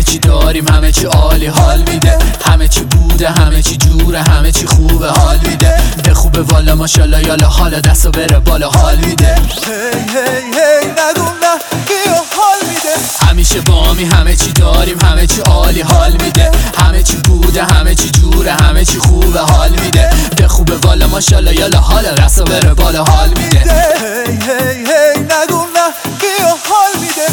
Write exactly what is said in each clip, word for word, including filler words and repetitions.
چی داریم، همه چی عالی حال میده. همه چی بوده، همه چی جوره، همه چی خوبه حال میده. به خوبه والا ماشالله یالا، حالا دستو بره بالا حال میده. هی هی هی نگو نه بیا حال میده. همیشه بامی، همه چی داریم، همه چی عالی حال میده. همه چی بوده، همه چی جوره، همه چی خوبه حال میده. به خوبه والا ماشالله یالا، حالا دستو بره بالا حال میده. هی هی هی نگو نه بیا حال میده.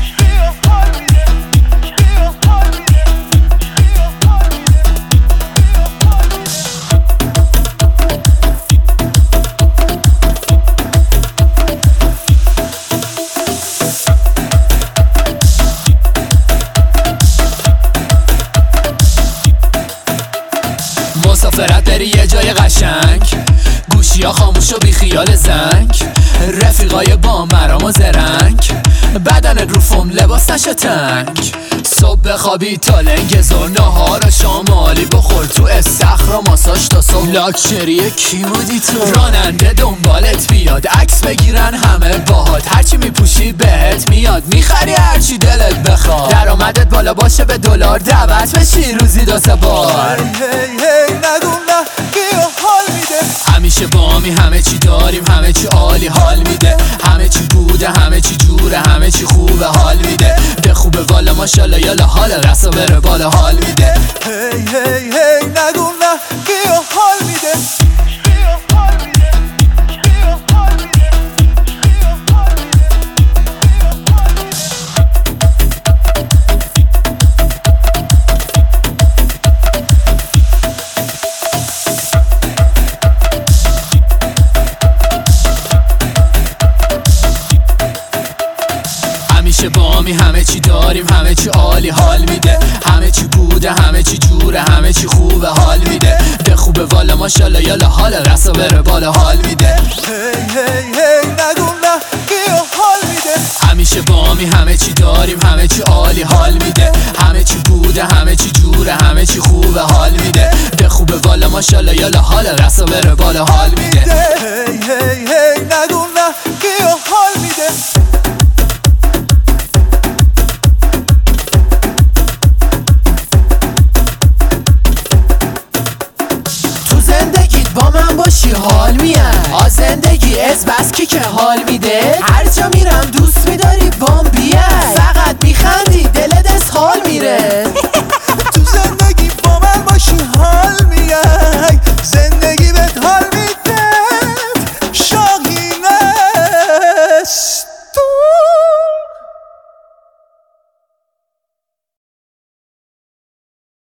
مسافرت بری یه جای قشنگ، گوشی ها خاموش و بی خیال زنگ. رفیقای با مرام و زرنگ، بدنت رو فوم لباس نشه تنگ. صبح بخوابی تا لنگ زور، نهار و شام عالی بخور تو استخر و ماساژ تا صبح. لاکچری کی بودی تو؟ راننده دنبالت بیاد، عکس بگیرن همه باهات. هرچی میپوشی بهت میاد، میخری هرچی دلت بخواد. درآمدت بالا باشه به دلار، دعوت بشی روزی دو سه بار. هی هی نگو نه بیا حال میده. همیشه بامی، همه چی داریم، همه چی عالی حال میده. همه چی بوده، همه چی جوره، همه چی خوبه حال میده. به خوبه والا ماشالله یالا، حالا دستو بره بالا حال میده. هی هی هی نگو نه بیا حال میده. همیشه بامی، همه چی داریم، همه چی عالی حال میده. همه چی بوده، همه چی جوره، همه چی خوبه حال میده. به خوبه والا ماشالله یالا، حالا دستو بره بالا حال میده. هی هی هی نگو نه بیا حال میده. همیشه بامی، همه چی داریم، همه چی عالی حال میده. همه چی بوده، همه چی جوره، همه چی خوبه حال میده. به خوبه والا ماشالله یالا، حالا دستو بره بالا حال میده. هی هی هی نگو نه بیا حال میده. با من باشی حال میاد، آ زندگی از بس کی که حال میده. هر جا میرم دوست میداری بام بیای، فقط میخندی دلت از حال میره.